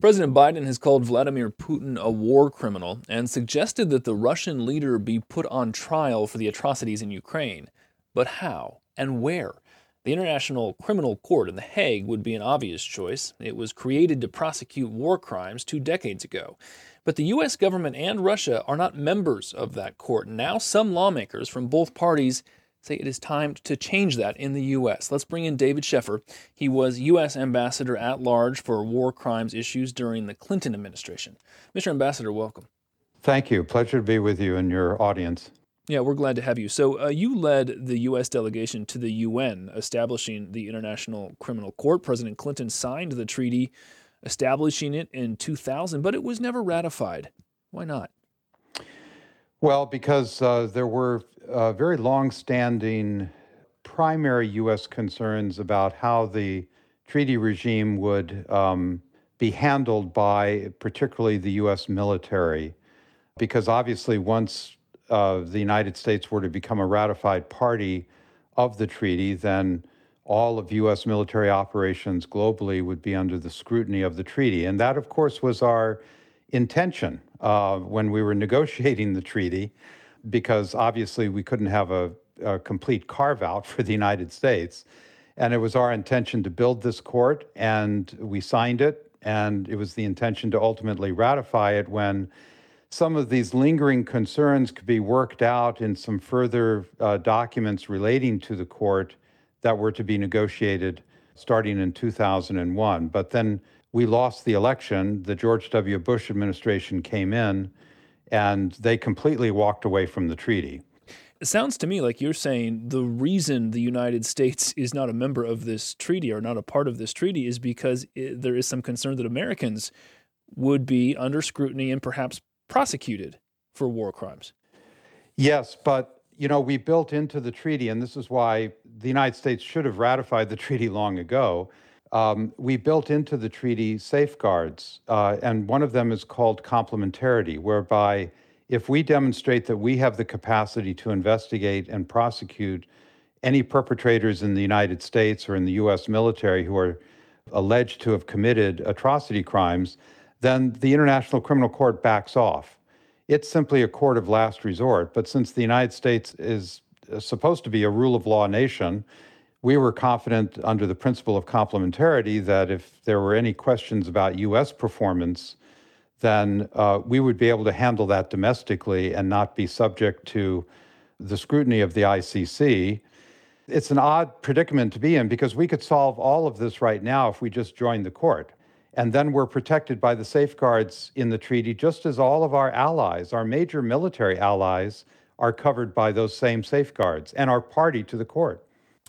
President Biden has called Vladimir Putin a war criminal and suggested that the Russian leader be put on trial for the atrocities in Ukraine. But how and where? The International Criminal Court in The Hague would be an obvious choice. It was created to prosecute war crimes 2 decades ago. But the U.S. government and Russia are not members of that court. Now, some lawmakers from both parties say it is time to change that in the U.S. Let's bring in David Sheffer. He was U.S. Ambassador at Large for war crimes issues during the Clinton administration. Mr. Ambassador, welcome. Thank you. Pleasure to be with you and your audience. Yeah, we're glad to have you. So you led the U.S. delegation to the UN, establishing the International Criminal Court. President Clinton signed the treaty establishing it in 2000, but it was never ratified. Why not? Well, because there were very long-standing primary U.S. concerns about how the treaty regime would be handled by particularly the U.S. military, because obviously once the United States were to become a ratified party of the treaty, then all of U.S. military operations globally would be under the scrutiny of the treaty. And that, of course, was our intention when we were negotiating the treaty, because obviously we couldn't have a complete carve-out for the United States. And it was our intention to build this court, and we signed it, and it was the intention to ultimately ratify it when some of these lingering concerns could be worked out in some further documents relating to the court that were to be negotiated starting in 2001. But then we lost the election. The George W. Bush administration came in, and they completely walked away from the treaty. It sounds to me like you're saying the reason the United States is not a member of this treaty or not a part of this treaty is because there is some concern that Americans would be under scrutiny and perhaps prosecuted for war crimes. Yes, but we built into the treaty, and this is why the United States should have ratified the treaty long ago. We built into the treaty safeguards, and one of them is called complementarity, whereby if we demonstrate that we have the capacity to investigate and prosecute any perpetrators in the United States or in the U.S. military who are alleged to have committed atrocity crimes, then the International Criminal Court backs off. It's simply a court of last resort. But since the United States is supposed to be a rule of law nation, we were confident under the principle of complementarity that if there were any questions about U.S. performance, then we would be able to handle that domestically and not be subject to the scrutiny of the ICC. It's an odd predicament to be in because we could solve all of this right now if we just joined the court. And then we're protected by the safeguards in the treaty, just as all of our allies, our major military allies, are covered by those same safeguards and are party to the court.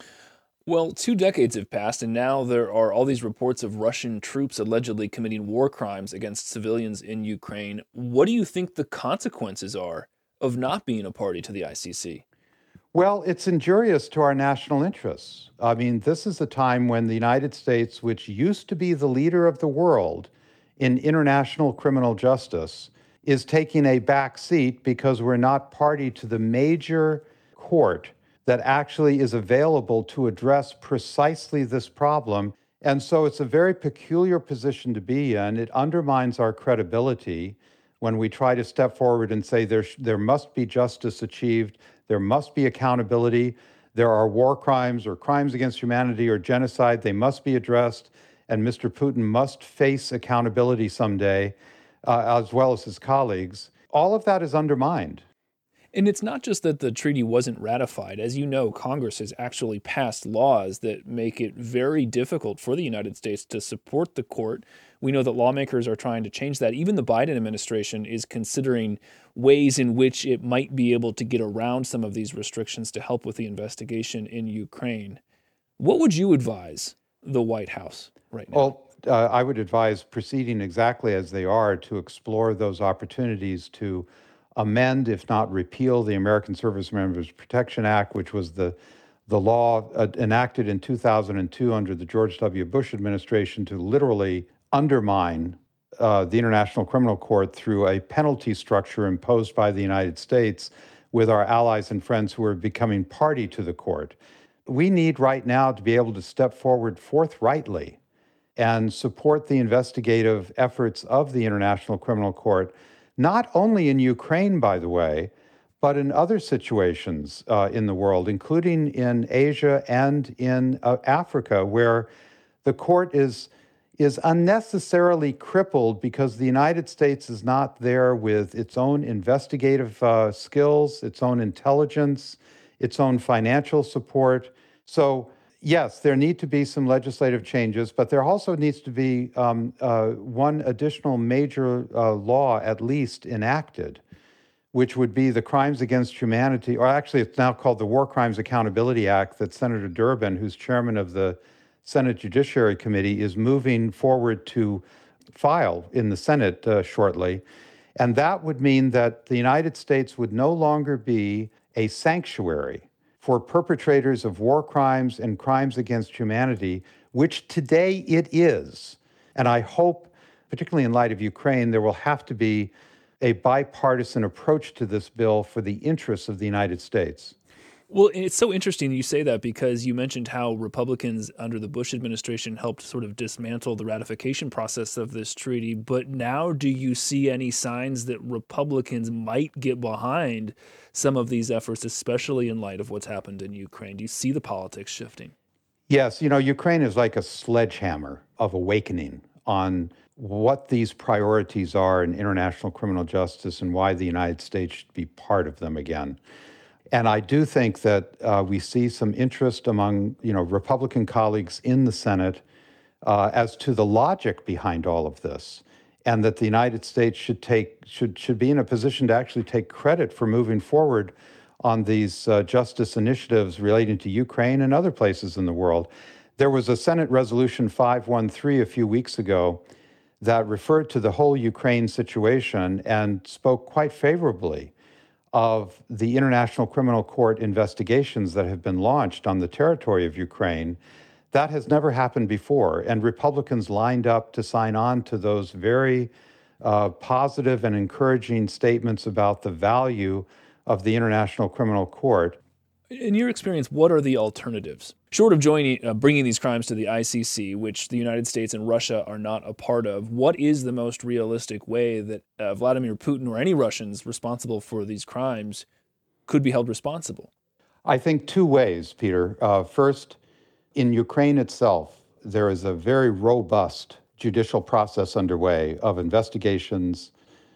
Well, 2 decades have passed, and now there are all these reports of Russian troops allegedly committing war crimes against civilians in Ukraine. What do you think the consequences are of not being a party to the ICC? Well, it's injurious to our national interests. I mean, this is a time when the United States, which used to be the leader of the world in international criminal justice, is taking a back seat because we're not party to the major court that actually is available to address precisely this problem. And so it's a very peculiar position to be in. It undermines our credibility when we try to step forward and say there must be justice achieved, there must be accountability, there are war crimes or crimes against humanity or genocide, they must be addressed, and Mr. Putin must face accountability someday, as well as his colleagues. All of that is undermined. And it's not just that the treaty wasn't ratified. As you know, Congress has actually passed laws that make it very difficult for the United States to support the court. We know that lawmakers are trying to change that. Even the Biden administration is considering ways in which it might be able to get around some of these restrictions to help with the investigation in Ukraine. What would you advise the White House right now? Well, I would advise proceeding exactly as they are to explore those opportunities to amend, if not repeal, the American Service Members Protection Act, which was the law enacted in 2002 under the George W. Bush administration to literally undermine the International Criminal Court through a penalty structure imposed by the United States with our allies and friends who are becoming party to the court. We need right now to be able to step forward forthrightly and support the investigative efforts of the International Criminal Court, not only in Ukraine, by the way, but in other situations in the world, including in Asia and in Africa, where the court is unnecessarily crippled because the United States is not there with its own investigative skills, its own intelligence, its own financial support. So, yes, there need to be some legislative changes, but there also needs to be one additional major law at least enacted, which would be the Crimes Against Humanity, or actually it's now called the War Crimes Accountability Act, that Senator Durbin, who's chairman of the Senate Judiciary Committee, is moving forward to file in the Senate shortly. And that would mean that the United States would no longer be a sanctuary for perpetrators of war crimes and crimes against humanity, which today it is. And I hope, particularly in light of Ukraine, there will have to be a bipartisan approach to this bill for the interests of the United States. Well, it's so interesting you say that, because you mentioned how Republicans under the Bush administration helped sort of dismantle the ratification process of this treaty. But now, do you see any signs that Republicans might get behind some of these efforts, especially in light of what's happened in Ukraine? Do you see the politics shifting? Yes, Ukraine is like a sledgehammer of awakening on what these priorities are in international criminal justice and why the United States should be part of them again. And I do think that we see some interest among, Republican colleagues in the Senate as to the logic behind all of this, and that the United States should be in a position to actually take credit for moving forward on these justice initiatives relating to Ukraine and other places in the world. There was a Senate Resolution 513 a few weeks ago that referred to the whole Ukraine situation and spoke quite favorably of the International Criminal Court investigations that have been launched on the territory of Ukraine. That has never happened before, and Republicans lined up to sign on to those very positive and encouraging statements about the value of the International Criminal Court. In your experience, what are the alternatives? Short of bringing these crimes to the ICC, which the United States and Russia are not a part of, what is the most realistic way that Vladimir Putin or any Russians responsible for these crimes could be held responsible? I think two ways, Peter. First, in Ukraine itself, there is a very robust judicial process underway of investigations,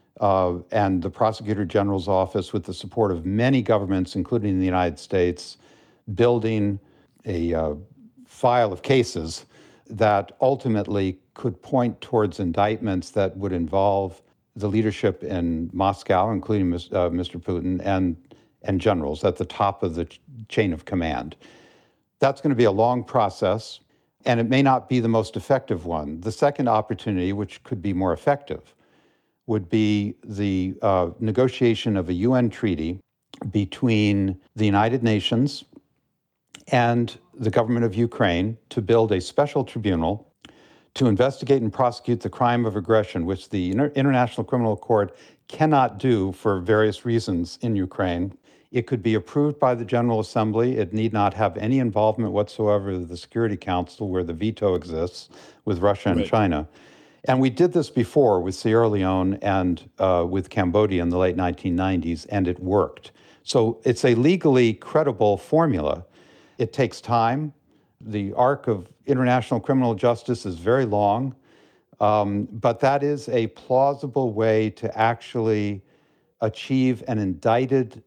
and the Prosecutor General's office, with the support of many governments, including the United States, building a file of cases that ultimately could point towards indictments that would involve the leadership in Moscow, including Mr. Putin, and generals at the top of the chain of command. That's going to be a long process, and it may not be the most effective one. The second opportunity, which could be more effective, would be the negotiation of a UN treaty between the United Nations and the government of Ukraine to build a special tribunal to investigate and prosecute the crime of aggression, which the International Criminal Court cannot do for various reasons in Ukraine. It could be approved by the General Assembly. It need not have any involvement whatsoever with the Security Council, where the veto exists with Russia and China. And we did this before with Sierra Leone and with Cambodia in the late 1990s, and it worked. So it's a legally credible formula. It takes time. The arc of international criminal justice is very long, but that is a plausible way to actually achieve an indicted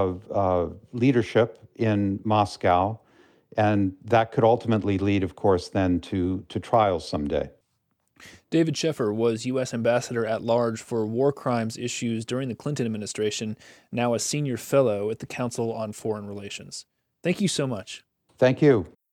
leadership in Moscow, and that could ultimately lead, of course, then to trials someday. David Scheffer was U.S. Ambassador at Large for War Crimes Issues during the Clinton administration, now a senior fellow at the Council on Foreign Relations. Thank you so much. Thank you.